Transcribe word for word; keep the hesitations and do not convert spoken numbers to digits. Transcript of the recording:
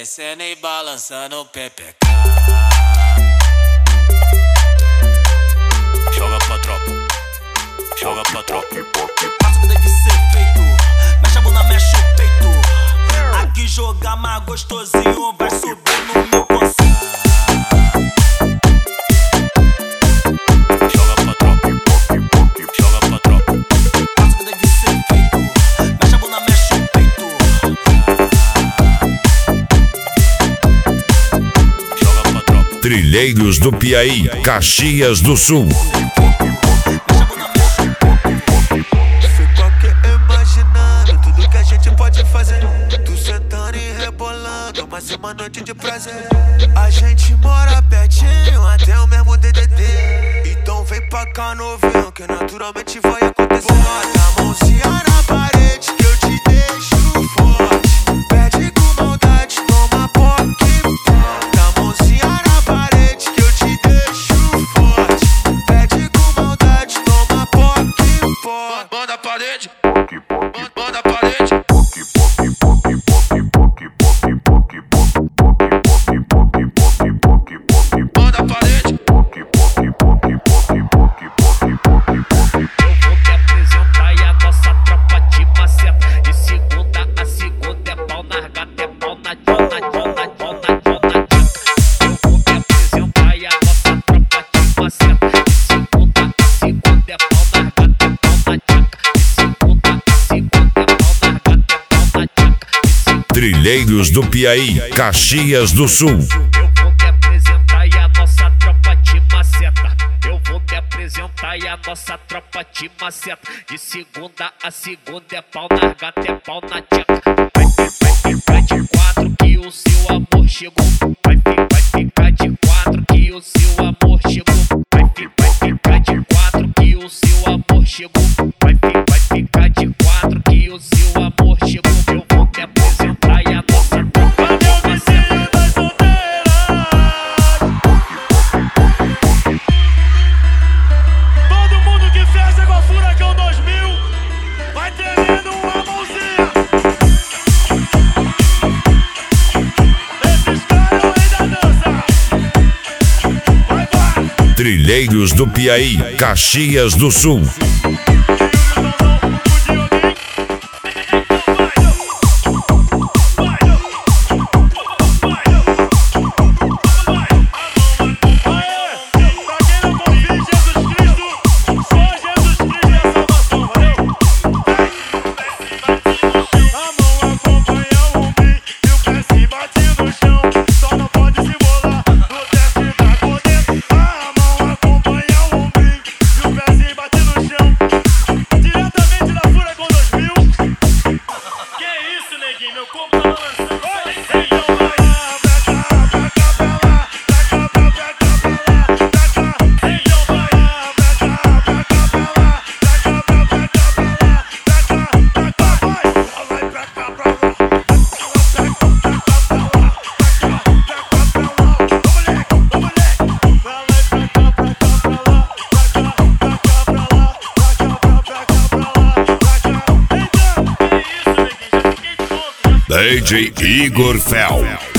descendo e balançando o pepeca. Joga pra tropa, joga pra tropa. Faça o que deve ser feito, mexe a bunda, mexe o peito. Aqui jogar mais gostosinho, vai subir no meu conceito. Joga pra tropa, joga pra tropa. Faça o que deve ser feito, mexe a bunda, mexe o peito. Joga pra tropa. Trilheiros do Piaí, Caxias do Sul. Fico aqui imaginando tudo que a gente pode fazer. Tu sentando e rebolando, mas é uma noite de prazer. A gente mora pertinho, até o mesmo D D D. Então vem pra cá novinho, que naturalmente vai acontecer. Bota a mãozinha na parede que eu te deixo forte. Pede com maldade, toma poque. Bota a mãozinha na parede que eu te deixo forte. Pede com maldade, toma poque. Bota a parede, bota a parede. Bota a parede. Apresentar e a nossa tropa de maceta. De segunda a segunda é pau na gata, é pau na jona, jona, jona, jona. Eu vou me apresentar e a nossa tropa de maceta. De segunda a segunda é pau na gata, é pau na jaca. De segunda a segunda é pau na gata, é pau na jaca. Trilheiros do Piaí, Caxias do Sul. Eu vou me apresentar e a nossa tropa de maceta. Eu vou me apresentar e a nossa tropa de maceta. De segunda a segunda é pau na gata, é pau na tcheca. Vai, vai ficar de quatro que o seu amor chegou. Vai, vai ficar de quatro que o seu amor chegou. Vai, vai ficar de quatro que o seu amor chegou. Vai, vai ficar de quatro que o seu amor chegou. Eu vou me apresentar e a nossa tropa. Cadê o vizinho das solteiras? Todo mundo que fez igual Furacão dois mil vai tremendo uma mãozinha. Esses caras é o rei da dança. Vai, vai. Trilheiros do Piaí, Caxias do Sul. D J Igor Fel.